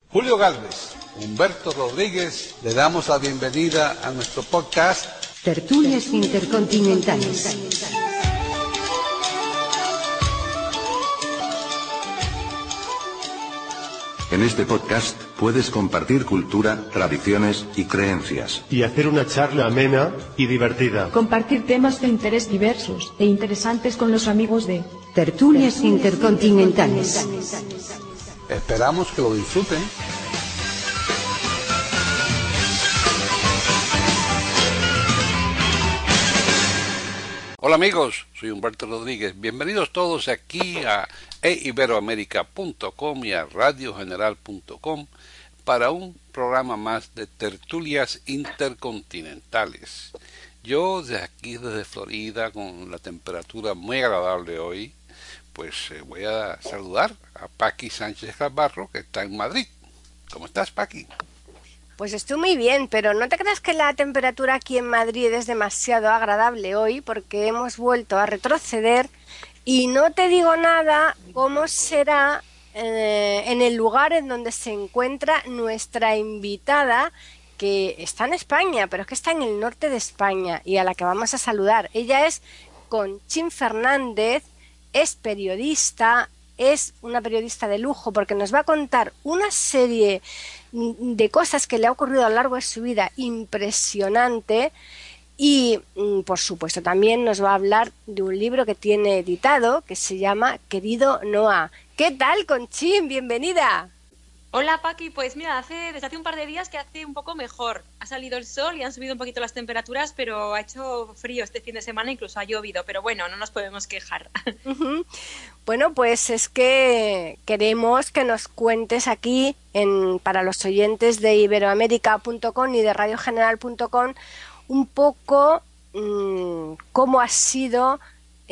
Julio Gálvez, Humberto Rodríguez, le damos la bienvenida a nuestro podcast Tertulias Intercontinentales. En este podcast puedes compartir cultura, tradiciones y creencias. Y hacer una charla amena y divertida. Compartir temas de interés diversos e interesantes con los amigos de Tertulias Intercontinentales. Esperamos que lo disfruten. Hola amigos, soy Humberto Rodríguez. Bienvenidos todos aquí a eiberoamerica.com y a radiogeneral.com para un programa más de Tertulias Intercontinentales. Yo desde Florida, con la temperatura muy agradable hoy, pues voy a saludar a Paqui Sánchez Calvarro, que está en Madrid. ¿Cómo estás, Paqui? Pues estoy muy bien, pero no te creas que la temperatura aquí en Madrid es demasiado agradable hoy, porque hemos vuelto a retroceder y no te digo nada cómo será en el lugar en donde se encuentra nuestra invitada, que está en España, pero es que está en el norte de España y a la que vamos a saludar. Ella es Conchín Fernández, es periodista, es una periodista de lujo porque nos va a contar una serie de cosas que le ha ocurrido a lo largo de su vida impresionante y, por supuesto, también nos va a hablar de un libro que tiene editado que se llama Querido Noah. ¿Qué tal, Conchín? Bienvenida. Hola, Paqui. Pues mira, desde hace un par de días que hace un poco mejor. Ha salido el sol y han subido un poquito las temperaturas, pero ha hecho frío este fin de semana, incluso ha llovido. Pero bueno, no nos podemos quejar. Uh-huh. Bueno, pues es que queremos que nos cuentes aquí, para los oyentes de iberoamerica.com y de radiogeneral.com, un poco cómo ha sido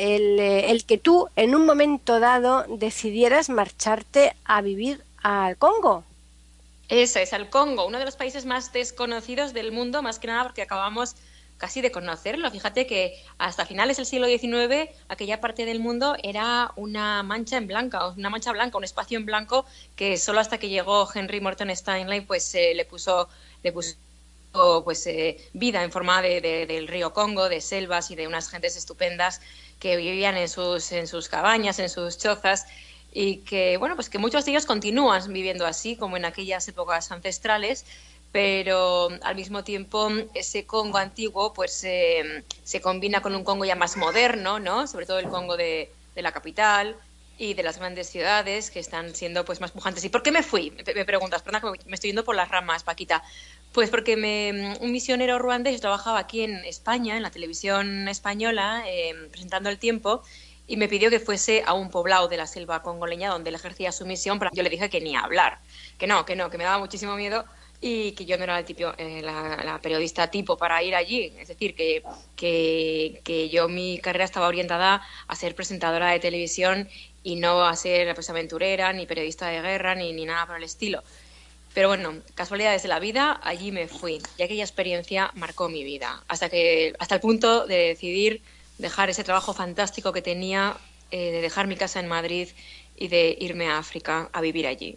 el que tú, en un momento dado, decidieras marcharte a vivir al Congo. Eso es, al Congo, uno de los países más desconocidos del mundo, más que nada porque acabamos casi de conocerlo. Fíjate que hasta finales del siglo XIX aquella parte del mundo era una mancha blanca, un espacio en blanco que solo hasta que llegó Henry Morton Stanley pues le puso vida en forma del río Congo, de selvas y de unas gentes estupendas que vivían en sus cabañas, en sus chozas. Y que, bueno, pues que muchos de ellos continúan viviendo así, como en aquellas épocas ancestrales, pero al mismo tiempo ese Congo antiguo pues se combina con un Congo ya más moderno, ¿no? Sobre todo el Congo de la capital y de las grandes ciudades que están siendo pues más pujantes. ¿Y por qué me fui? Me preguntas, perdona, me estoy yendo por las ramas, Paquita. Pues porque un misionero ruandés trabajaba aquí en España, en la televisión española, presentando El Tiempo, y me pidió que fuese a un poblado de la selva congoleña donde él ejercía su misión, pero yo le dije que ni hablar, que me daba muchísimo miedo y que yo no era la periodista tipo para ir allí. Es decir, que yo, mi carrera estaba orientada a ser presentadora de televisión y no a ser pues aventurera, ni periodista de guerra, ni nada por el estilo. Pero bueno, casualidades de la vida, allí me fui y aquella experiencia marcó mi vida, hasta el punto de decidir dejar ese trabajo fantástico que tenía, de dejar mi casa en Madrid y de irme a África a vivir allí.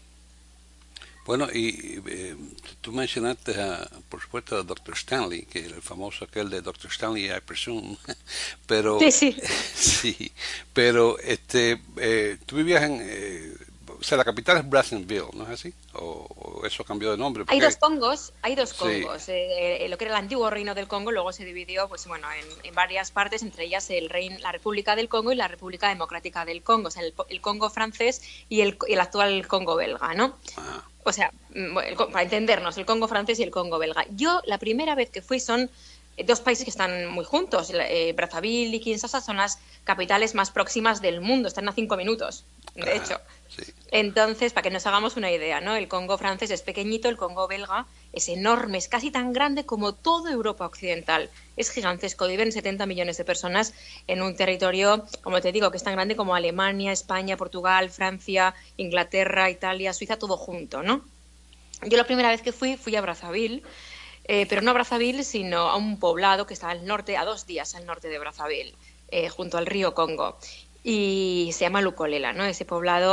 Bueno, y tú mencionaste, por supuesto, a Dr. Stanley, que el famoso aquel de Dr. Stanley, I presume, pero... Sí. Sí, pero tú vivías o sea, la capital es Brazzaville, ¿no es así? ¿O eso cambió de nombre? Hay dos Congos. Sí. Lo que era el antiguo reino del Congo luego se dividió pues bueno en varias partes, entre ellas la República del Congo y la República Democrática del Congo, o sea, el Congo francés y el actual Congo belga, ¿no? Ah. O sea, para entendernos, el Congo francés y el Congo belga. Yo la primera vez que fui son dos países que están muy juntos. Brazzaville y Kinshasa son las capitales más próximas del mundo, están a 5 minutos, de hecho. Sí. Entonces, para que nos hagamos una idea, ¿no? El Congo francés es pequeñito, el Congo belga es enorme, es casi tan grande como toda Europa occidental. Es gigantesco, viven 70 millones de personas en un territorio, como te digo, que es tan grande como Alemania, España, Portugal, Francia, Inglaterra, Italia, Suiza, todo junto, ¿no? Yo la primera vez que fui a Brazzaville, pero no a Brazzaville, sino a un poblado que está al norte, a 2 días al norte de Brazzaville, junto al río Congo. Y se llama Lukolela, ¿no? Ese poblado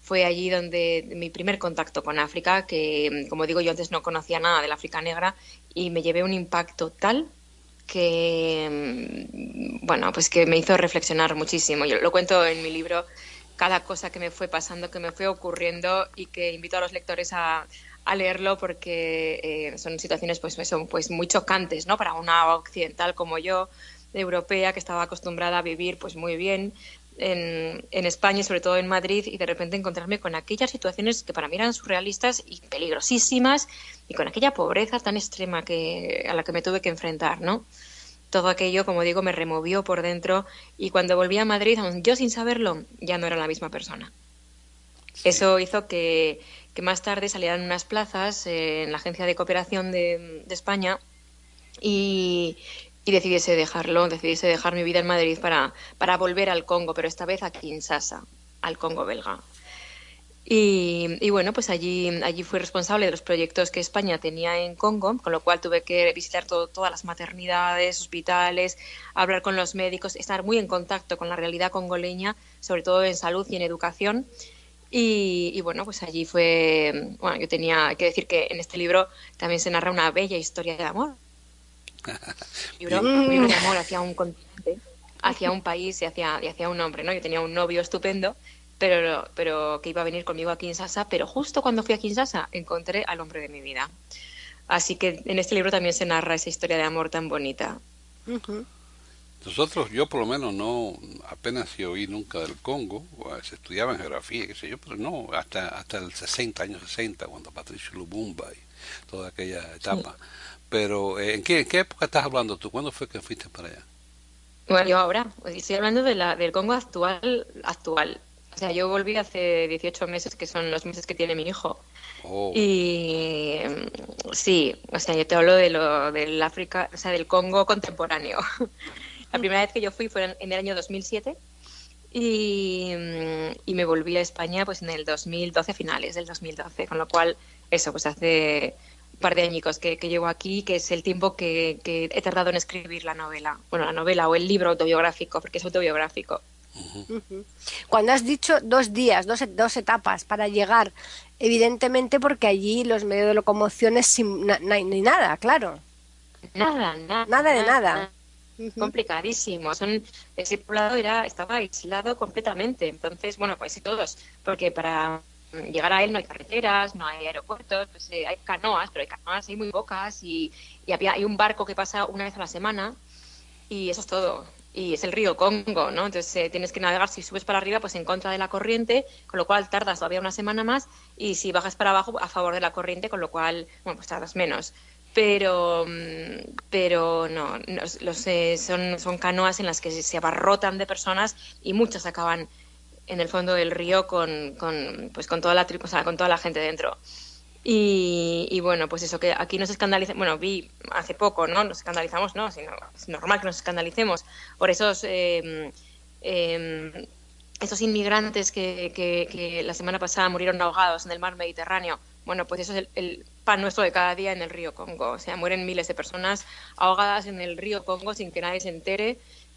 fue allí donde mi primer contacto con África, que como digo yo antes no conocía nada de la África negra y me llevé un impacto tal que, bueno, pues que me hizo reflexionar muchísimo. Yo lo cuento en mi libro, cada cosa que me fue pasando, que me fue ocurriendo y que invito a los lectores a leerlo porque son situaciones pues muy chocantes, ¿no? Para una occidental como yo, europea, que estaba acostumbrada a vivir pues muy bien en España y sobre todo en Madrid, y de repente encontrarme con aquellas situaciones que para mí eran surrealistas y peligrosísimas y con aquella pobreza tan extrema a la que me tuve que enfrentar, ¿no? Todo aquello, como digo, me removió por dentro y cuando volví a Madrid, aun yo sin saberlo, ya no era la misma persona. Sí. Eso hizo que más tarde salieran unas plazas en la Agencia de Cooperación de España y decidiese dejar mi vida en Madrid para volver al Congo, pero esta vez a Kinshasa, al Congo belga. Y bueno, pues allí fui responsable de los proyectos que España tenía en Congo, con lo cual tuve que visitar todas las maternidades, hospitales, hablar con los médicos, estar muy en contacto con la realidad congoleña, sobre todo en salud y en educación. Y bueno, pues allí fue... Bueno, yo tenía que decir que en este libro también se narra una bella historia de amor. Un libro de amor hacia un continente, hacia un país y hacia un hombre, ¿no? Yo tenía un novio estupendo, pero que iba a venir conmigo a Kinshasa, pero justo cuando fui a Kinshasa encontré al hombre de mi vida. Así que en este libro también se narra esa historia de amor tan bonita. Nosotros, yo por lo menos no, apenas si oí nunca del Congo, se estudiaba en geografía, qué sé yo, pero no, hasta el 60, cuando Patricio Lumumba y toda aquella etapa. Sí. Pero, ¿en qué época estás hablando tú? ¿Cuándo fue que fuiste para allá? Bueno, yo ahora estoy hablando del Congo actual. O sea, yo volví hace 18 meses, que son los meses que tiene mi hijo. Oh. Y sí, o sea, yo te hablo del África, o sea, del Congo contemporáneo. La primera vez que yo fui fue en el año 2007 y me volví a España pues en el 2012, finales del 2012, con lo cual eso, pues hace un par de añicos que llevo aquí, que es el tiempo que he tardado en escribir la novela. Bueno, la novela o el libro autobiográfico, porque es autobiográfico. Cuando has dicho 2 días, dos etapas para llegar, evidentemente porque allí los medios de locomoción es ni nada, claro. Nada de nada. Complicadísimo. Ese poblado estaba aislado completamente. Entonces, bueno, pues sí, todos, porque para llegar a él no hay carreteras, no hay aeropuertos, pues hay canoas, pero hay canoas hay muy pocas y hay un barco que pasa una vez a la semana y eso es todo. Y es el río Congo, ¿no? Entonces tienes que navegar, si subes para arriba, pues en contra de la corriente, con lo cual tardas todavía una semana más, y si bajas para abajo, a favor de la corriente, con lo cual, bueno, pues tardas menos. Pero no, son canoas en las que se abarrotan de personas y muchas acaban en el fondo del río con toda la o sea, con toda la gente dentro. Y bueno, pues eso, que aquí nos escandalicemos, bueno, vi hace poco, ¿no? Nos escandalizamos, no, sino es normal que nos escandalicemos por esos inmigrantes que la semana pasada murieron ahogados en el mar Mediterráneo. Bueno, pues eso es el pan nuestro de cada día en el río Congo. O sea, mueren miles de personas ahogadas en el río Congo sin que nadie se entere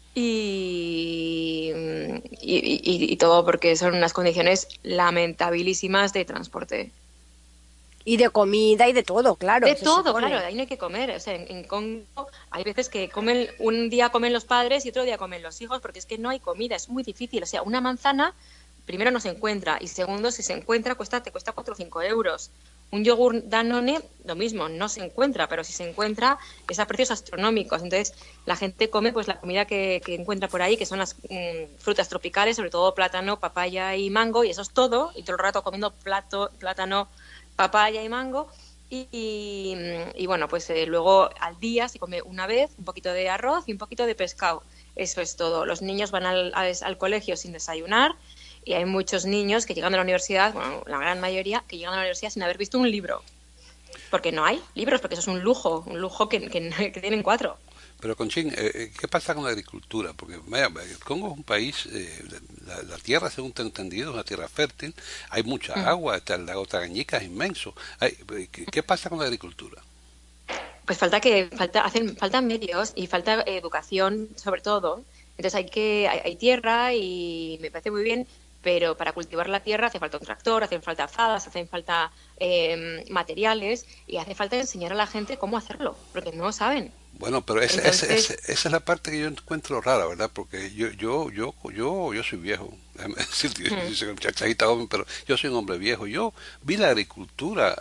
y todo porque son unas condiciones lamentabilísimas de transporte. Y de comida y de todo, claro. De todo, claro, ahí no hay que comer. O sea, en Congo hay veces que un día comen los padres y otro día comen los hijos porque es que no hay comida, es muy difícil. O sea, una manzana, primero no se encuentra y segundo, si se encuentra, te cuesta 4 o 5 euros. Un yogur Danone, lo mismo, no se encuentra, pero si se encuentra es a precios astronómicos. Entonces, la gente come pues la comida que encuentra por ahí, que son las frutas tropicales, sobre todo plátano, papaya y mango, y eso es todo, y todo el rato comiendo plátano, papaya y mango, y bueno, pues luego al día se come una vez un poquito de arroz y un poquito de pescado. Eso es todo. Los niños van al colegio sin desayunar y hay muchos niños que llegan a la universidad, bueno, la gran mayoría, que llegan a la universidad sin haber visto un libro. Porque no hay libros, porque eso es un lujo que tienen 4. Pero, Conchín, ¿qué pasa con la agricultura? Porque vaya, el Congo es un país, la tierra, según te he entendido, es una tierra fértil, hay mucha agua, el lago Tanganyika es inmenso. ¿Qué pasa con la agricultura? Pues faltan medios y falta educación, sobre todo. Entonces hay tierra y me parece muy bien, pero para cultivar la tierra hace falta un tractor, hacen falta azadas, hacen falta materiales y hace falta enseñar a la gente cómo hacerlo, porque no saben. Bueno, pero esa es la parte que yo encuentro rara, ¿verdad? Porque yo soy viejo. Déjame decirte, yo soy un chachajita joven, pero yo soy un hombre viejo. Yo vi la agricultura,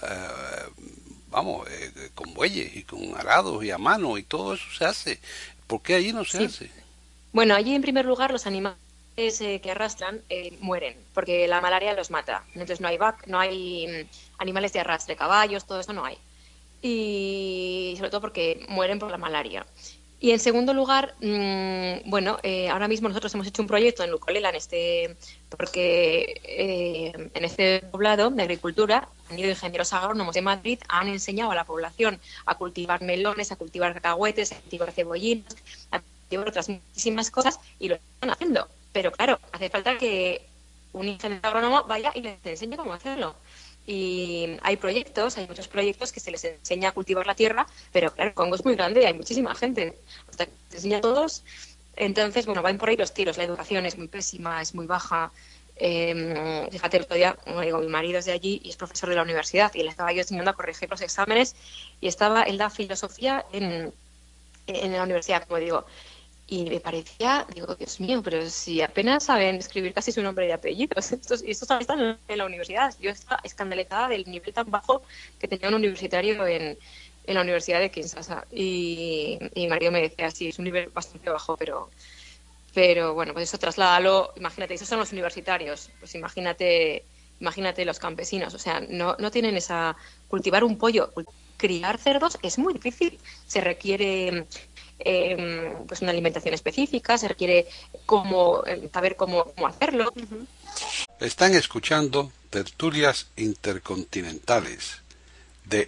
con bueyes y con arados y a mano y todo eso se hace. ¿Por qué allí no se hace? Bueno, allí en primer lugar los animales que arrastran mueren, porque la malaria los mata. Entonces no hay animales de arrastre, caballos, todo eso no hay. Y sobre todo porque mueren por la malaria. Y en segundo lugar, ahora mismo nosotros hemos hecho un proyecto en Lucolela, porque en este poblado de agricultura han ido ingenieros agrónomos de Madrid, han enseñado a la población a cultivar melones, a cultivar cacahuetes, a cultivar cebollinas, a cultivar otras muchísimas cosas, y lo están haciendo. Pero claro, hace falta que un ingeniero agrónomo vaya y les enseñe cómo hacerlo. Y hay muchos proyectos que se les enseña a cultivar la tierra, pero claro, Congo es muy grande y hay muchísima gente. Hasta que se enseña a todos, entonces, van por ahí los tiros. La educación es muy pésima, es muy baja. Fíjate, el otro día, como digo, mi marido es de allí y es profesor de la universidad y le estaba yo enseñando a corregir los exámenes y él da filosofía en la universidad, como digo. Y me parecía, digo, Dios mío, pero si apenas saben escribir casi su nombre y apellidos. Estos están en la universidad. Yo estaba escandalizada del nivel tan bajo que tenía un universitario en la Universidad de Kinshasa. Y Mario me decía, sí, es un nivel bastante bajo, pero bueno, pues eso trasládalo. Imagínate, esos son los universitarios. Pues imagínate los campesinos. O sea, no tienen cultivar un pollo, criar cerdos es muy difícil. Se requiere pues una alimentación específica, se requiere saber cómo hacerlo. Están escuchando Tertulias Intercontinentales de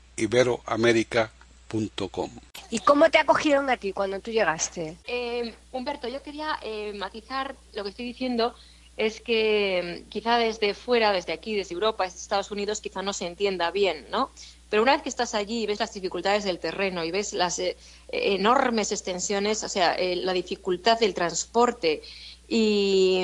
iberoamerica.com. ¿Y cómo te acogieron a ti cuando tú llegaste? Humberto, yo quería matizar lo que estoy diciendo. Es que quizá desde fuera, desde aquí, desde Europa, desde Estados Unidos, quizá no se entienda bien, ¿no? Pero una vez que estás allí y ves las dificultades del terreno y ves las enormes extensiones, o sea, la dificultad del transporte y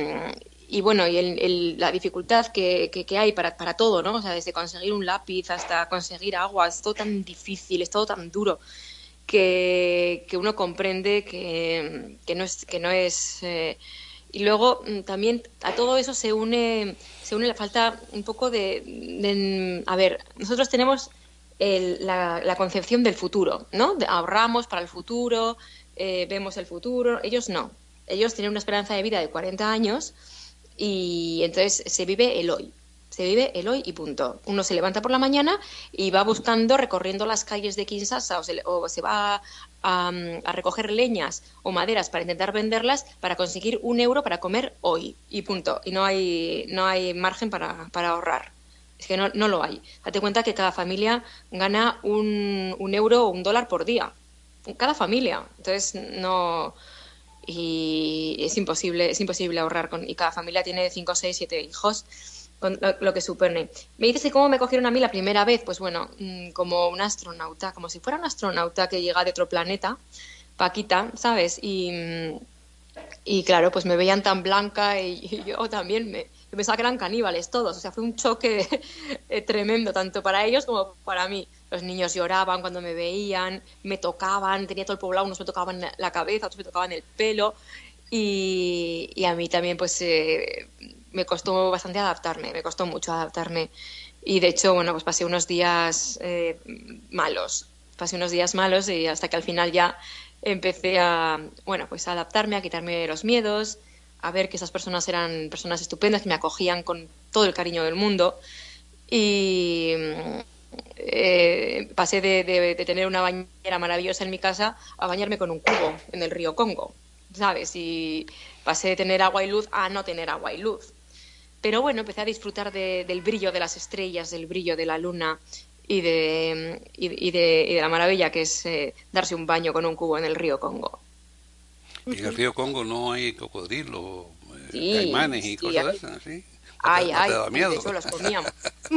la dificultad que hay para todo, ¿no? O sea, desde conseguir un lápiz hasta conseguir agua, es todo tan difícil, es todo tan duro que uno comprende que no es y luego también a todo eso se une la falta un poco a ver, nosotros tenemos la concepción del futuro, ¿no? Ahorramos para el futuro, vemos el futuro. Ellos no. Ellos tienen una esperanza de vida de 40 años y entonces se vive el hoy. Se vive el hoy y punto. Uno se levanta por la mañana y va recorriendo las calles de Kinshasa o se va a recoger leñas o maderas para intentar venderlas para conseguir €1 para comer hoy y punto. Y no hay margen para ahorrar. Es que no lo hay. Date cuenta que cada familia gana €1 o $1 por día. Cada familia. Entonces no... Y es imposible ahorrar. Y cada familia tiene 5, 6, 7 hijos. Con lo que supone. Me dices que cómo me cogieron a mí la primera vez, pues bueno, como una astronauta, como si fuera una astronauta que llega de otro planeta, Paquita, ¿sabes? Y claro, pues me veían tan blanca y yo también yo pensaba que eran caníbales todos, o sea, fue un choque tremendo, tanto para ellos como para mí. Los niños lloraban cuando me veían, me tocaban, tenía todo el poblado, unos me tocaban la cabeza, otros me tocaban el pelo y a mí también pues... me costó bastante adaptarme, me costó mucho adaptarme y de hecho, bueno, pues pasé unos días malos y hasta que al final ya empecé a adaptarme, a quitarme los miedos, a ver que esas personas eran personas estupendas que me acogían con todo el cariño del mundo y pasé de tener una bañera maravillosa en mi casa a bañarme con un cubo en el río Congo, ¿sabes? Y pasé de tener agua y luz a no tener agua y luz. Pero bueno, empecé a disfrutar del brillo de las estrellas, del brillo de la luna y de la maravilla que es darse un baño con un cubo en el río Congo. ¿Y en el río Congo no hay cocodrilos, caimanes y cosas de esas? ¿Sí? Hay, miedo? de hecho los comíamos.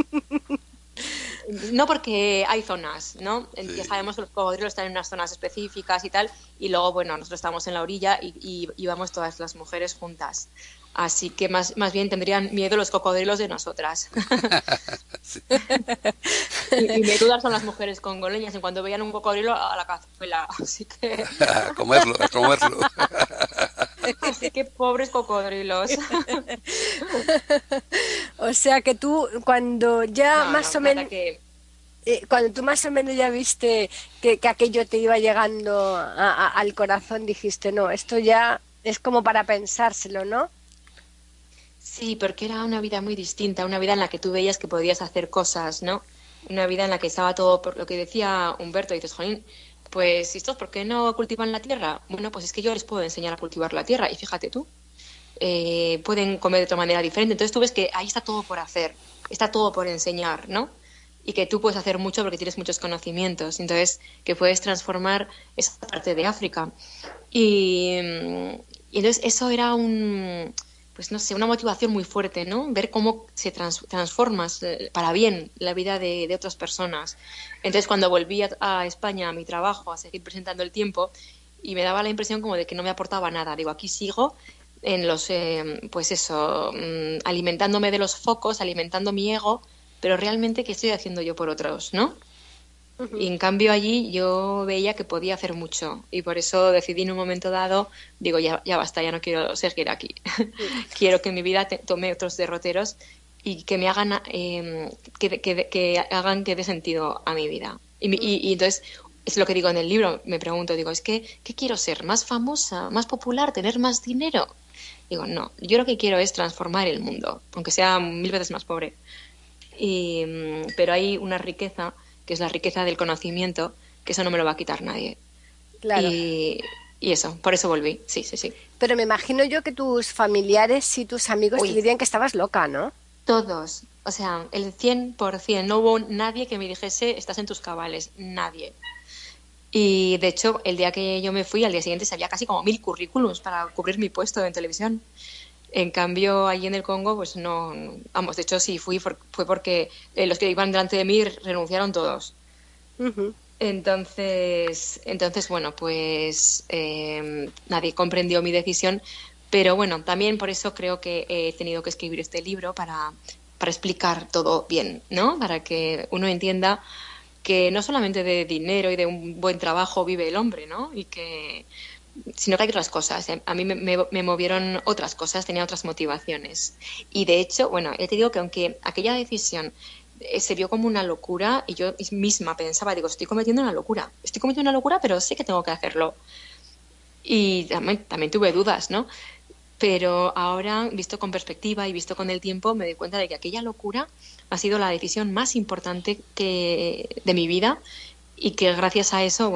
No, porque hay zonas, ¿no? Sí. Ya sabemos que los cocodrilos están en unas zonas específicas y tal, y luego, bueno, nosotros estábamos en la orilla y íbamos todas las mujeres juntas Así que más bien tendrían miedo los cocodrilos de nosotras. Sí. Y menudas son las mujeres congoleñas en cuanto veían un cocodrilo a la cazuela. Así que A comerlo, a comerlo. así que pobres cocodrilos. O sea que tú, cuando ya No, más no, o menos, que cuando tú más o menos ya viste que aquello te iba llegando al corazón, dijiste, no, esto ya es como para pensárselo, ¿no? sí, porque era una vida muy distinta, una vida en la que tú veías que podías hacer cosas, ¿no? Una vida en la que estaba todo, por lo que decía Humberto, dices, jolín, pues estos, ¿por qué no cultivan la tierra? Bueno, pues es que yo les puedo enseñar a cultivar la tierra, y fíjate tú, pueden comer de otra manera diferente. Entonces tú ves que ahí está todo por hacer, está todo por enseñar, ¿no? Y que tú puedes hacer mucho porque tienes muchos conocimientos, entonces que puedes transformar esa parte de África. Y entonces eso era pues no sé, una motivación muy fuerte, ¿no? Ver cómo se transforma para bien la vida de otras personas. Entonces cuando volví a España, a mi trabajo, a seguir presentando El Tiempo, y me daba la impresión como de que no me aportaba nada. Digo, aquí sigo en pues eso, alimentándome de los focos, alimentando mi ego, pero realmente, ¿qué estoy haciendo yo por otros, no? Y en cambio allí yo veía que podía hacer mucho y por eso decidí en un momento dado, digo, ya basta, ya no quiero seguir aquí. Quiero que mi vida tome otros derroteros y que me hagan, que hagan que dé sentido a mi vida. Y entonces, es lo que digo en el libro, me pregunto, digo, ¿qué quiero ser? ¿Más famosa? ¿Más popular? ¿Tener más dinero? Digo, no, yo lo que quiero es transformar el mundo, aunque sea 1000 veces más pobre. Pero hay una riqueza, que es la riqueza del conocimiento, que eso no me lo va a quitar nadie. Claro. Y eso, por eso volví, sí. Pero me imagino yo que tus familiares y tus amigos te Uy, dirían que estabas loca, ¿no? todos, o sea, el 100%, no hubo nadie que me dijese, estás en tus cabales, nadie. Y de hecho, el día que yo me fui, al día siguiente había casi como 1000 currículums para cubrir mi puesto en televisión. En cambio, allí en el Congo, pues no, vamos, de hecho sí fue porque los que iban delante de mí renunciaron todos. Ujú. Entonces bueno, pues nadie comprendió mi decisión, pero bueno, también por eso creo que he tenido que escribir este libro para explicar todo bien, ¿no? Para que uno entienda que no solamente de dinero y de un buen trabajo vive el hombre, ¿no? Sino que hay otras cosas. A mí me movieron otras cosas, tenía otras motivaciones. Y de hecho, bueno, te digo que aunque aquella decisión se vio como una locura y yo misma pensaba, digo, estoy cometiendo una locura, pero sé que tengo que hacerlo. Y también tuve dudas, ¿no? Pero ahora, visto con perspectiva y visto con el tiempo, me doy cuenta de que aquella locura ha sido la decisión más importante de mi vida y que gracias a eso,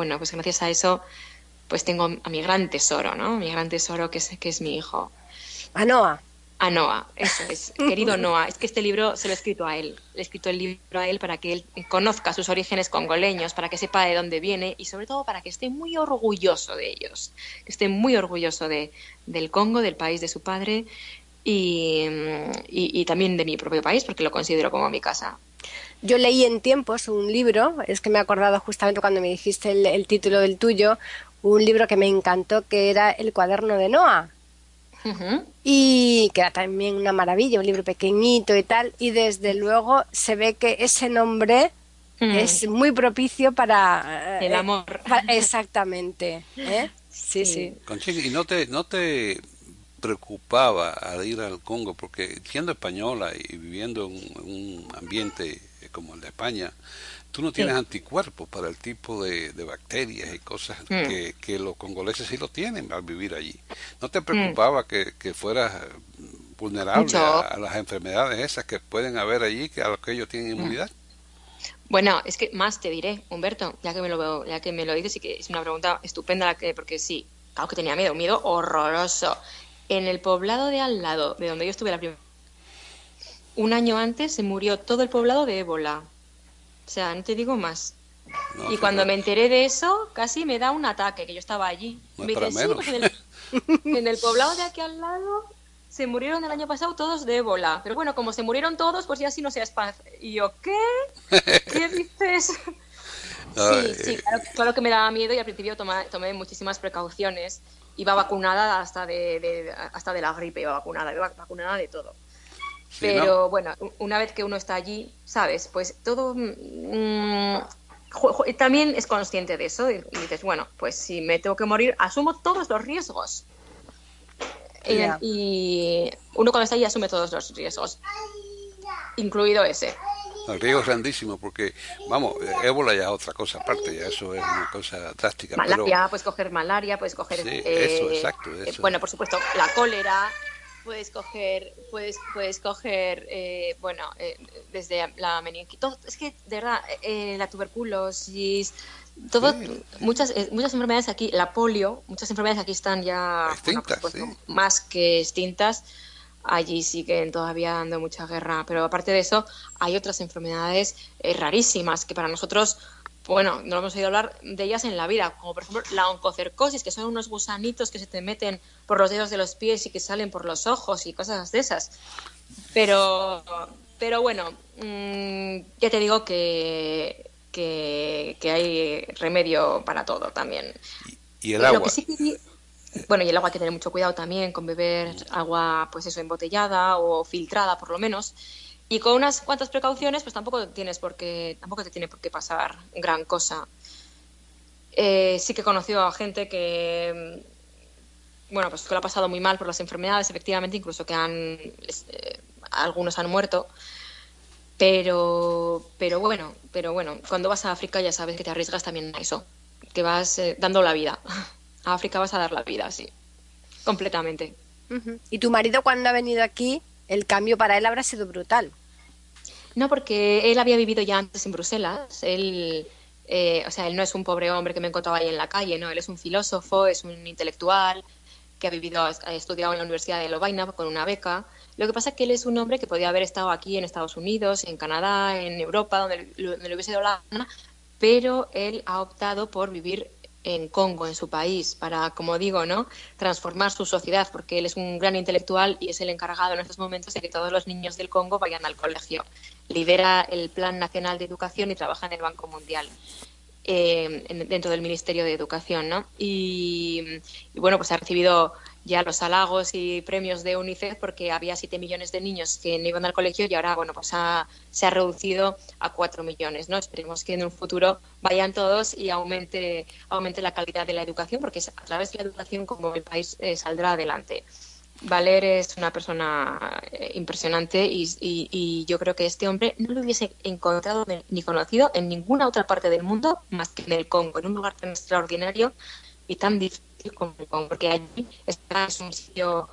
pues tengo a mi gran tesoro, ¿no? Mi gran tesoro que es mi hijo. A Noah. A Noah, eso es. Querido Noah, es que este libro se lo he escrito a él. Le he escrito el libro a él para que él conozca sus orígenes congoleños, para que sepa de dónde viene y sobre todo para que esté muy orgulloso de ellos. Que esté muy orgulloso del Congo, del país de su padre y también de mi propio país, porque lo considero como mi casa. Yo leí en tiempos un libro, es que me he acordado justamente cuando me dijiste el título del tuyo, un libro que me encantó que era El cuaderno de Noah. Uh-huh. Y que era también una maravilla, un libro pequeñito y tal, y desde luego se ve que ese nombre es muy propicio para el amor. Exactamente, ¿eh? Sí. Conchita, ¿y no te preocupaba al ir al Congo? Porque siendo española y viviendo en un ambiente como el de España, tú no tienes anticuerpos para el tipo de bacterias y cosas que los congoleses sí lo tienen al vivir allí. ¿No te preocupaba que fueras vulnerable a las enfermedades esas que pueden haber allí, a las que ellos tienen inmunidad? Bueno, es que más te diré, Humberto, ya que me lo dices y que es una pregunta estupenda, porque sí, claro que tenía miedo horroroso. En el poblado de al lado, de donde yo estuve un año antes se murió todo el poblado de ébola. O sea, no te digo más. No, y cuando me enteré de eso, casi me da un ataque, que yo estaba allí. No me dice, sí, pues en el poblado de aquí al lado se murieron el año pasado todos de ébola. Pero bueno, como se murieron todos, pues ya sí no se esparce. Y yo, ¿qué? ¿Qué dices? Sí, claro que me daba miedo y al principio tomé muchísimas precauciones. iba vacunada hasta de la gripe, iba vacunada de todo. Sí, Pero ¿no? bueno, una vez que uno está allí, ¿sabes? Pues todo también es consciente de eso y dices, bueno, pues si me tengo que morir, asumo todos los riesgos. Ya. Y uno cuando está allí asume todos los riesgos, incluido ese. El riesgo es grandísimo porque, vamos, ébola ya es otra cosa aparte, ya eso es una cosa drástica, pero Malaria, puedes coger, sí, eso, exacto, eso. bueno, por supuesto, la cólera, puedes coger, desde la meningitis, todo, es que, de verdad, la tuberculosis, todo, Sí, muchas enfermedades aquí, la polio, muchas enfermedades aquí están ya, bueno, por extintas, supuesto, sí. más que extintas. Allí siguen todavía dando mucha guerra, pero aparte de eso hay otras enfermedades rarísimas que para nosotros, bueno, no hemos oído hablar de ellas en la vida, como por ejemplo la oncocercosis, que son unos gusanitos que se te meten por los dedos de los pies y que salen por los ojos y cosas de esas. Pero bueno, ya te digo que hay remedio para todo también. Y el Lo que agua, sí que bueno, y el agua hay que tener mucho cuidado también con beber agua, pues eso, embotellada o filtrada por lo menos. Y con unas cuantas precauciones, pues tampoco te tiene por qué pasar gran cosa. Sí que he conocido a gente que, bueno, pues que lo ha pasado muy mal por las enfermedades, efectivamente, incluso que algunos han muerto. Pero bueno, cuando vas a África ya sabes que te arriesgas también a eso, que vas dando la vida. A África vas a dar la vida, sí, completamente. Ujú. Y tu marido cuando ha venido aquí, el cambio para él habrá sido brutal. No, porque él había vivido ya antes en Bruselas. O sea, él no es un pobre hombre que me encontraba ahí en la calle, no. Él es un filósofo, es un intelectual que ha estudiado en la Universidad de Lovaina con una beca. Lo que pasa es que él es un hombre que podía haber estado aquí en Estados Unidos, en Canadá, en Europa, donde le hubiese dado la gana, pero él ha optado por vivir en Congo, en su país, para, como digo, ¿no?, transformar su sociedad, porque él es un gran intelectual y es el encargado en estos momentos de que todos los niños del Congo vayan al colegio. Lidera el Plan Nacional de Educación y trabaja en el Banco Mundial, dentro del Ministerio de Educación, ¿no? Y bueno, pues ha recibido ya los halagos y premios de UNICEF porque había 7 millones de niños que no iban al colegio y ahora, bueno, pues se ha reducido a 4 millones, ¿no? Esperemos que en un futuro vayan todos y aumente la calidad de la educación, porque es a través de la educación como el país saldrá adelante. Valer es una persona impresionante y yo creo que este hombre no lo hubiese encontrado ni conocido en ninguna otra parte del mundo más que en el Congo, en un lugar tan extraordinario y tan difícil como el Congo, porque allí es un sitio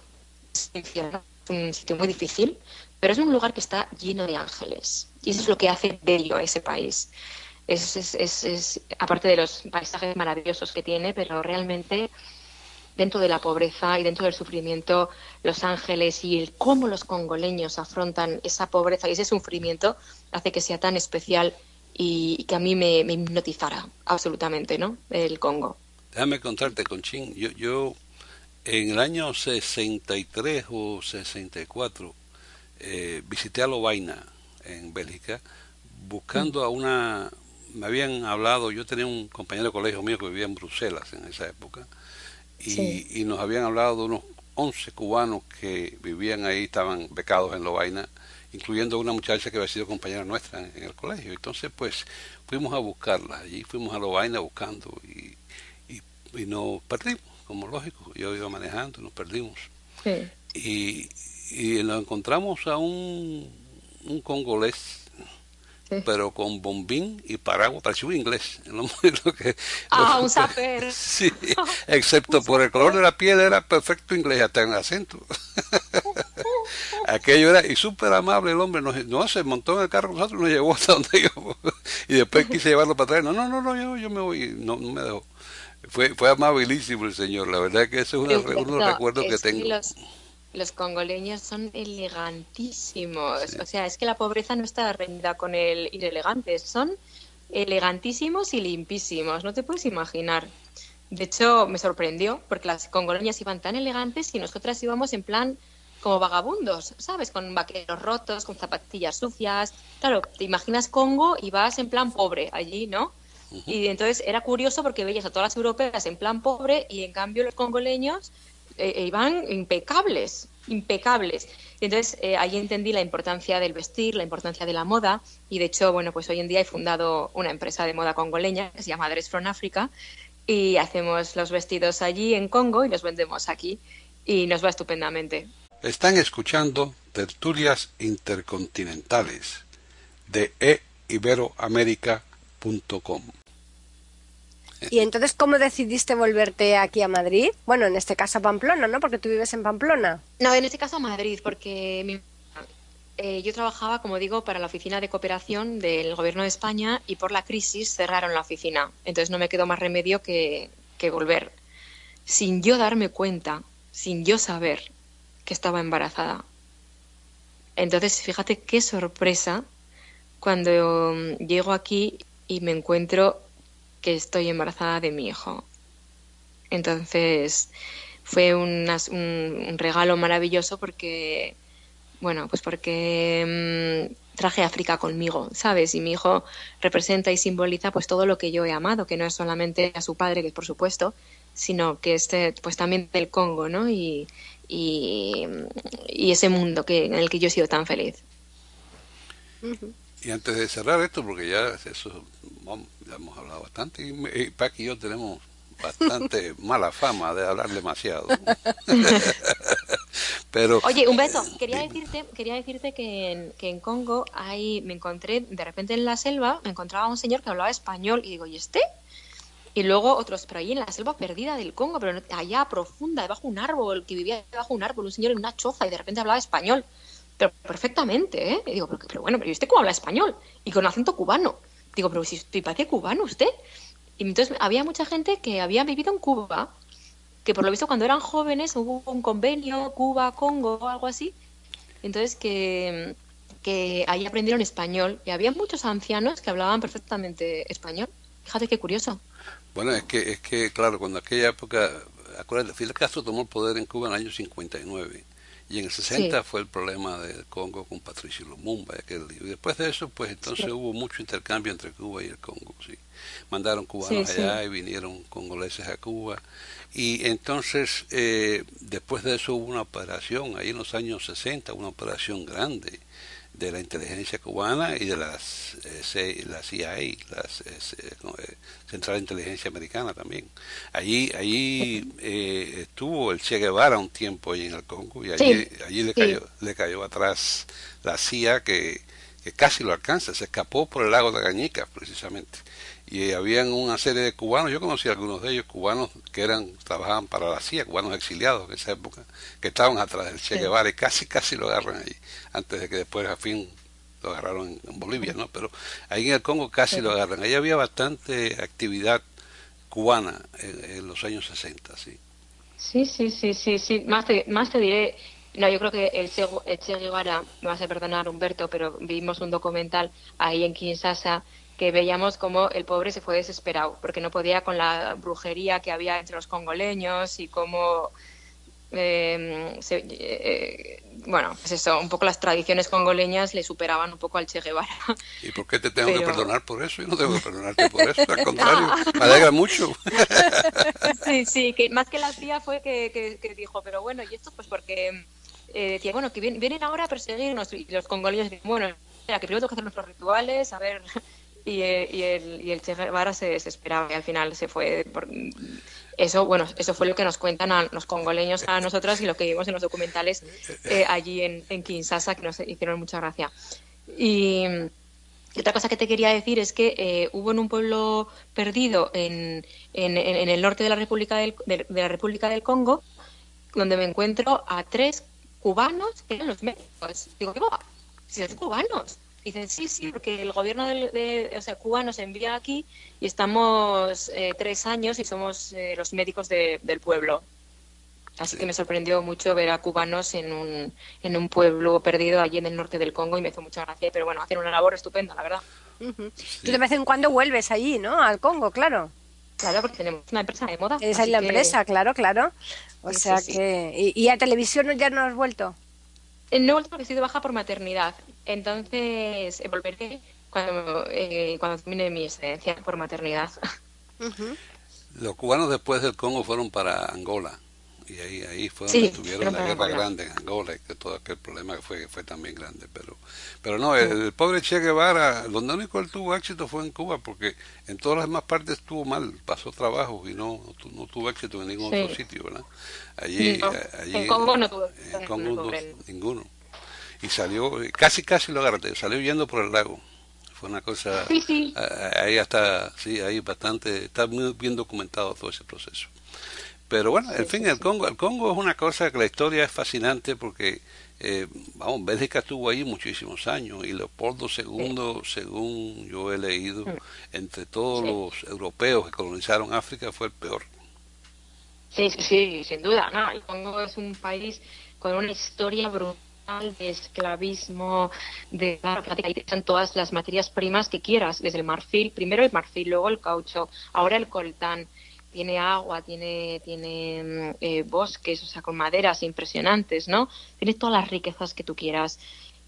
muy difícil, pero es un lugar que está lleno de ángeles y eso es lo que hace bello a ese país. Es aparte de los paisajes maravillosos que tiene, pero realmente dentro de la pobreza y dentro del sufrimiento, Los Ángeles y cómo los congoleños afrontan esa pobreza y ese sufrimiento hace que sea tan especial y que a mí me hipnotizara absolutamente, ¿no?, el Congo. déjame contarte, Conchín, yo en el año 63 o 64 visité a Lovaina en Bélgica buscando me habían hablado, yo tenía un compañero de colegio mío que vivía en Bruselas en esa época Sí. y nos habían hablado de unos 11 cubanos que vivían ahí, estaban becados en Lovaina, incluyendo una muchacha que había sido compañera nuestra en el colegio. Entonces, pues, fuimos a buscarla. Allí fuimos a Lovaina buscando y nos perdimos, como lógico. Yo iba manejando y nos perdimos. Sí. Y nos encontramos a un congolés, Sí. pero con bombín y paraguas, parecía un inglés. Un saper. Sí, excepto por el color de la piel era perfecto inglés, hasta en el acento. Aquello era, y súper amable el hombre, no se montó en el carro con nosotros, nos llevó hasta donde íbamos. Y después quise llevarlo para atrás, no, yo me voy, no me dejó. Fue amabilísimo el señor, la verdad que ese es uno de los recuerdos que tengo. Los congoleños son elegantísimos. Sí. O sea, es que la pobreza no está reñida con el ir elegantes. Son elegantísimos y limpísimos. No te puedes imaginar. De hecho, me sorprendió porque las congoleñas iban tan elegantes y nosotras íbamos en plan como vagabundos, ¿sabes? Con vaqueros rotos, con zapatillas sucias. Claro, te imaginas Congo y vas en plan pobre allí, ¿no? Y entonces era curioso porque veías a todas las europeas en plan pobre y en cambio los congoleños iban impecables, impecables. Y entonces ahí entendí la importancia del vestir, la importancia de la moda y de hecho, bueno, pues hoy en día he fundado una empresa de moda congoleña que se llama Dress from Africa y hacemos los vestidos allí en Congo y los vendemos aquí y nos va estupendamente. Están escuchando Tertulias Intercontinentales de iberoamerica.com. Y entonces, ¿cómo decidiste volverte aquí a Madrid? Bueno, en este caso a Pamplona, ¿no? Porque tú vives en Pamplona. No, en este caso a Madrid, porque yo trabajaba, como digo, para la oficina de cooperación del Gobierno de España y por la crisis cerraron la oficina. Entonces no me quedó más remedio que volver. Sin yo darme cuenta, sin yo saber que estaba embarazada. Entonces, fíjate qué sorpresa cuando llego aquí y me encuentro que estoy embarazada de mi hijo. Entonces fue un regalo maravilloso porque, bueno, pues porque traje África conmigo, ¿sabes? Y mi hijo representa y simboliza pues todo lo que yo he amado, que no es solamente a su padre, que es por supuesto, sino que pues también del Congo, ¿no? Y ese mundo en el que yo he sido tan feliz. Y antes de cerrar esto, porque ya hemos hablado bastante, y Pac y yo tenemos bastante mala fama de hablar demasiado. Pero oye, Humberto, quería decirte que en Congo me encontré de repente en la selva, me encontraba un señor que hablaba español y digo, ¿y este? Y luego otros, pero ahí en la selva perdida del Congo, pero allá profunda, debajo de un árbol, que vivía debajo de un árbol, un señor en una choza y de repente hablaba español. Pero perfectamente, ¿eh? Y digo, pero bueno, ¿pero usted cómo habla español? Y con acento cubano. Digo, pero si parece cubano usted. Y entonces había mucha gente que había vivido en Cuba, que por lo visto cuando eran jóvenes hubo un convenio Cuba-Congo o algo así. Entonces que ahí aprendieron español. Y había muchos ancianos que hablaban perfectamente español. Fíjate qué curioso. bueno, es que claro, cuando aquella época, acuérdate, Fidel Castro tomó el poder en Cuba en el año 59. Y en el 60 fue el problema del Congo con Patricio Lumumba y aquel lío. Y después de eso, pues entonces hubo mucho intercambio entre Cuba y el Congo. ¿Sí? Mandaron cubanos allá y vinieron congoleses a Cuba. Y entonces, después de eso hubo una operación, ahí en los años 60, una operación grande de la inteligencia cubana y de la CIA, Central de Inteligencia Americana también. Allí estuvo el Che Guevara un tiempo ahí en el Congo y allí le cayó atrás la CIA que casi lo alcanza, se escapó por el lago de Gañica precisamente. Y habían una serie de cubanos, yo conocí a algunos de ellos, cubanos que trabajaban para la CIA, cubanos exiliados en esa época, que estaban atrás del Che Guevara y casi lo agarran allí, antes de que después a fin lo agarraron en Bolivia, ¿no? Pero ahí en el Congo casi lo agarran. Ahí había bastante actividad cubana en los años 60, sí. Sí. Más te diré. No, yo creo que el Che Guevara, me vas a perdonar, Humberto, pero vimos un documental ahí en Kinshasa que veíamos como el pobre se fue desesperado porque no podía con la brujería que había entre los congoleños y cómo bueno, pues eso, un poco las tradiciones congoleñas le superaban un poco al Che Guevara. ¿Y por qué te tengo que perdonar por eso? Yo no tengo que perdonarte por eso, al contrario, me alegra mucho. Sí, que más que la tía fue que dijo, pero bueno, y esto pues porque decía, bueno, que vienen ahora a perseguirnos y los congoleños dicen, bueno, mira, que primero tengo que hacer nuestros rituales, a ver. Y el Che Guevara se desesperaba y al final se fue por eso. Bueno, eso fue lo que nos cuentan a los congoleños a nosotras y lo que vimos en los documentales allí en Kinshasa, que nos hicieron mucha gracia. Y otra cosa que te quería decir es que hubo en un pueblo perdido en el norte de la República de la República del Congo, donde me encuentro a 3 cubanos que eran los médicos. Digo, ¿qué va? Si son cubanos. Dicen, sí, porque el gobierno de Cuba nos envía aquí y estamos 3 años y somos los médicos del pueblo. Así que me sorprendió mucho ver a cubanos en un pueblo perdido allí en el norte del Congo y me hizo mucha gracia. Pero bueno, hacen una labor estupenda, la verdad. Tú de vez en cuando vuelves allí, ¿no? Al Congo, claro. Claro, porque tenemos una empresa de moda. Esa es la empresa, claro. O sea que... ¿Y a televisión ya no has vuelto? No he vuelto porque estoy de baja por maternidad. Entonces volveré cuando termine mi excedencia por maternidad. Ujú. Los cubanos después del Congo fueron para Angola. Y ahí fue donde Sí, tuvieron fueron la para guerra Angola. grande en Angola y que todo aquel problema que fue también grande. Pero no, el pobre Che Guevara, donde único él tuvo éxito fue en Cuba, porque en todas las demás partes estuvo mal, pasó trabajo y no tuvo éxito en ningún otro Sí. sitio, ¿verdad? Allí, No, allí en Congo no tuve en Congo ningún pobre. ninguno. Y salió, casi lo agarré, salió huyendo por el lago. Fue una cosa, Sí, sí. ahí hasta, sí, ahí bastante, está muy bien documentado todo ese proceso. Pero bueno, en Sí, fin, sí, sí. El Congo es una cosa que la historia es fascinante porque, vamos, Bélgica estuvo ahí muchísimos años y Leopoldo Sí. II, según yo he leído, Mm, entre todos sí. los europeos que colonizaron África fue el peor. Sí, sí, sí, sin duda, ¿no? El Congo es un país con una historia brutal de esclavismo, de claro, fíjate, ahí están todas las materias primas que quieras, desde el marfil, primero el marfil, luego el caucho, ahora el coltán, tiene agua, tiene bosques, o sea, con maderas impresionantes, ¿no? Tiene todas las riquezas que tú quieras.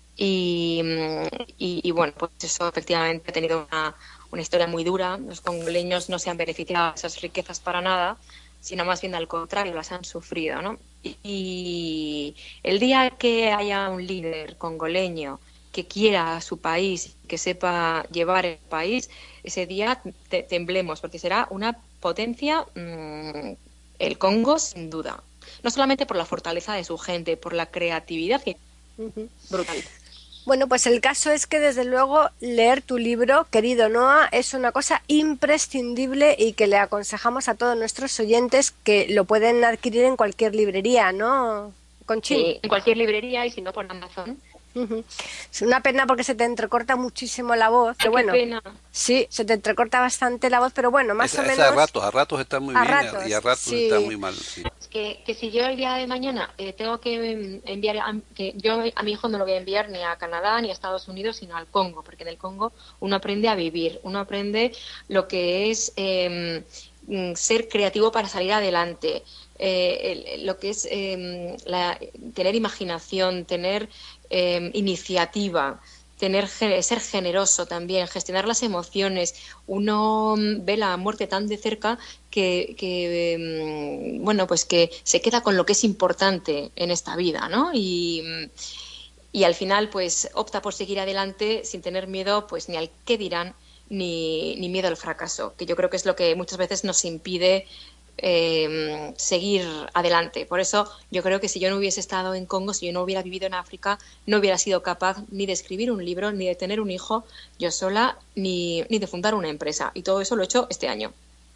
Y bueno, pues eso efectivamente ha tenido una historia muy dura. Los congoleños no se han beneficiado de esas riquezas para nada, sino más bien al contrario, las han sufrido, ¿no? Y el día que haya un líder congoleño que quiera a su país, que sepa llevar el país, ese día temblemos, porque será una potencia, el Congo, sin duda. No solamente por la fortaleza de su gente, por la creatividad que Ujú. brutal. Bueno, pues el caso es que desde luego leer tu libro, querido Noah, es una cosa imprescindible y que le aconsejamos a todos nuestros oyentes que lo pueden adquirir en cualquier librería, ¿no, Conchi? Sí, en cualquier librería y si no por Amazon. Ujú. Es una pena porque se te entrecorta muchísimo la voz, Ay, pero qué bueno, pena. sí, se te entrecorta bastante la voz, pero bueno, más o Esa menos a ratos está muy a bien y a ratos, ratos está sí. muy mal, sí. Es que si yo el día de mañana tengo que enviar, que yo a mi hijo no lo voy a enviar ni a Canadá ni a Estados Unidos, sino al Congo, porque en el Congo uno aprende a vivir, uno aprende lo que es ser creativo para salir adelante, lo que es tener imaginación, tener iniciativa. Ser generoso también, gestionar las emociones. Uno ve la muerte tan de cerca que bueno, pues que se queda con lo que es importante en esta vida, ¿no? Y al final, pues opta por seguir adelante sin tener miedo, pues ni al qué dirán, ni miedo al fracaso, que yo creo que es lo que muchas veces nos impide seguir adelante. Por eso yo creo que si yo no hubiese estado en Congo, si yo no hubiera vivido en África, no hubiera sido capaz ni de escribir un libro, ni de tener un hijo yo sola, ni de fundar una empresa. Y todo eso lo he hecho este año.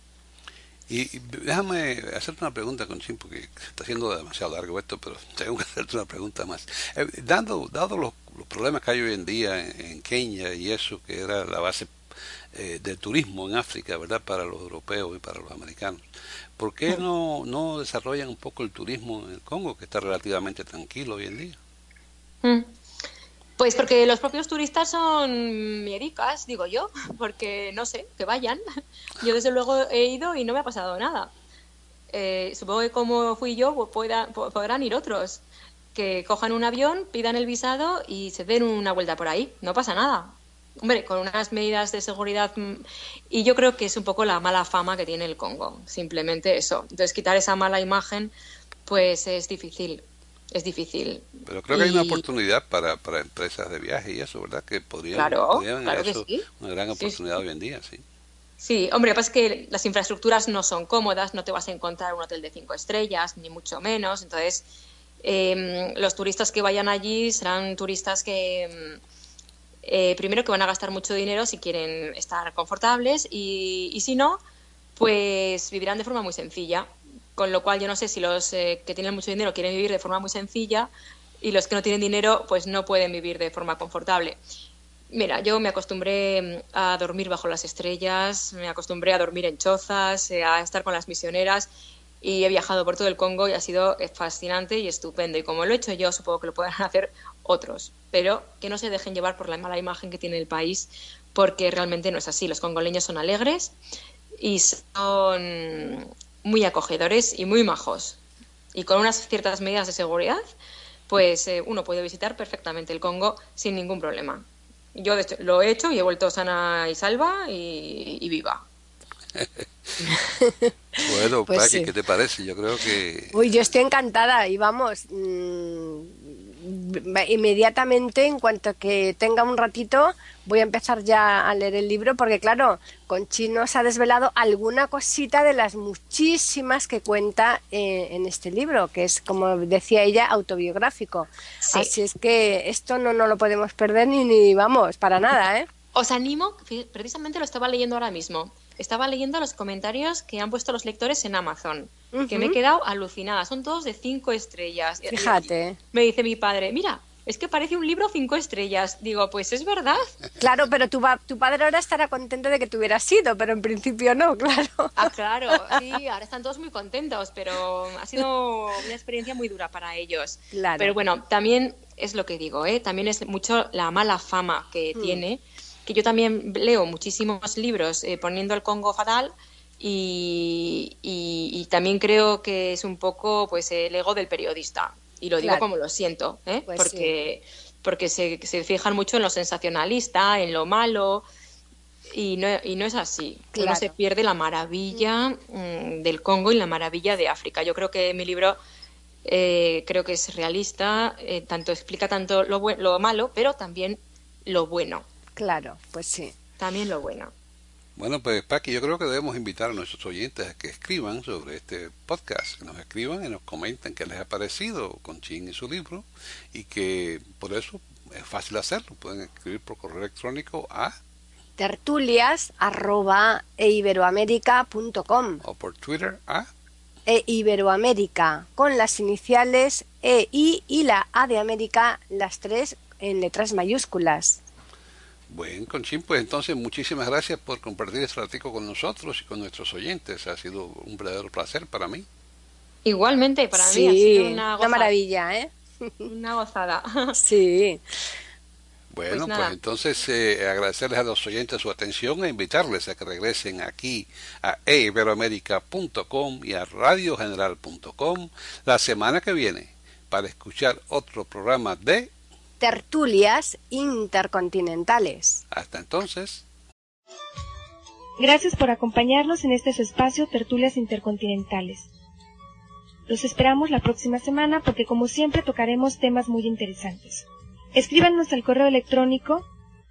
Y déjame hacerte una pregunta, Conchín, porque se está haciendo demasiado largo esto, pero tengo que hacerte una pregunta más. Dado los problemas que hay hoy en día en Kenia y eso, que era la base del turismo en África, ¿verdad? Para los europeos y para los americanos. ¿Por qué no desarrollan un poco el turismo en el Congo, que está relativamente tranquilo hoy en día? Mm. Pues porque los propios turistas son miedicas, digo yo, porque no sé, que vayan. Yo desde luego he ido y no me ha pasado nada. Supongo que como fui yo, pues podrán ir otros. Que cojan un avión, pidan el visado y se den una vuelta por ahí. No pasa nada. Hombre, con unas medidas de seguridad. Y yo creo que es un poco la mala fama que tiene el Congo. Simplemente eso. Entonces, quitar esa mala imagen, pues es difícil. Es difícil. Pero creo que hay una oportunidad para empresas de viaje y eso, ¿verdad? Que Claro que eso sí. una gran Sí, oportunidad sí. hoy en día, sí. Sí, hombre, lo que pasa es que las infraestructuras no son cómodas, no te vas a encontrar un hotel de 5 estrellas, ni mucho menos. Entonces, los turistas que vayan allí serán turistas que, primero, que van a gastar mucho dinero si quieren estar confortables y si no, pues vivirán de forma muy sencilla. Con lo cual, yo no sé si los que tienen mucho dinero quieren vivir de forma muy sencilla y los que no tienen dinero, pues no pueden vivir de forma confortable. Mira, yo me acostumbré a dormir bajo las estrellas, me acostumbré a dormir en chozas, a estar con las misioneras y he viajado por todo el Congo y ha sido fascinante y estupendo. Y como lo he hecho yo, supongo que lo puedan hacer otros, pero que no se dejen llevar por la mala imagen que tiene el país, porque realmente no es así. Los congoleños son alegres y son muy acogedores y muy majos. Y con unas ciertas medidas de seguridad, pues uno puede visitar perfectamente el Congo sin ningún problema. Yo de hecho, lo he hecho y he vuelto sana y salva y viva. Bueno, Pues Paqui, sí. ¿qué te parece? Yo creo que... Uy, yo estoy encantada y vamos, inmediatamente, en cuanto que tenga un ratito, voy a empezar ya a leer el libro porque, claro, Conchi nos ha desvelado alguna cosita de las muchísimas que cuenta en este libro, que es, como decía ella, autobiográfico. Sí. Así es que esto no lo podemos perder ni vamos, para nada, ¿eh? Os animo, precisamente lo estaba leyendo ahora mismo. Estaba leyendo los comentarios que han puesto los lectores en Amazon, que me he quedado alucinada. Son todos de 5 estrellas. Fíjate. Me dice mi padre, mira, es que parece un libro 5 estrellas. Digo, pues es verdad. Claro, pero tu padre ahora estará contento de que tú hubieras sido, pero en principio no, claro. Ah, claro, sí, ahora están todos muy contentos, pero ha sido una experiencia muy dura para ellos. Claro. Pero bueno, también es lo que digo, también es mucho la mala fama que tiene, que yo también leo muchísimos libros poniendo el Congo fatal y también creo que es un poco pues el ego del periodista. Y lo digo Claro. como lo siento, Pues porque se fijan mucho en lo sensacionalista, en lo malo, y no es así. Claro. Uno se pierde la maravilla del Congo y la maravilla de África. Yo creo que mi libro creo que es realista, explica tanto lo malo, pero también lo bueno. Claro, pues sí. También lo bueno. Bueno, pues Paqui, yo creo que debemos invitar a nuestros oyentes a que escriban sobre este podcast, que nos escriban y nos comenten qué les ha parecido Conchín y su libro, y que por eso es fácil hacerlo. Pueden escribir por correo electrónico a tertulias@eiberoamerica.com o por Twitter a Iberoamérica, con las iniciales EI y la A de América, las tres en letras mayúsculas. Bueno, Conchín, pues entonces muchísimas gracias por compartir este ratico con nosotros y con nuestros oyentes. Ha sido un verdadero placer para mí. Igualmente, para Sí, mí ha sido una maravilla, ¿eh? Una gozada. Sí. Bueno, Pues nada. pues entonces agradecerles a los oyentes su atención e invitarles a que regresen aquí a eiberoamerica.com y a radiogeneral.com la semana que viene para escuchar otro programa de... Tertulias intercontinentales. Hasta entonces. Gracias por acompañarnos en este su espacio Tertulias Intercontinentales. Los esperamos la próxima semana porque como siempre tocaremos temas muy interesantes. Escríbanos al correo electrónico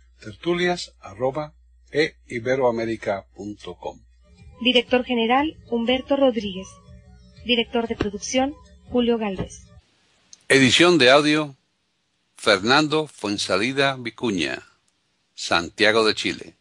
tertulias@eiberoamerica.com. Director General Humberto Rodríguez. Director de Producción Julio Gálvez. Edición de audio Fernando Fuensalida Vicuña, Santiago de Chile.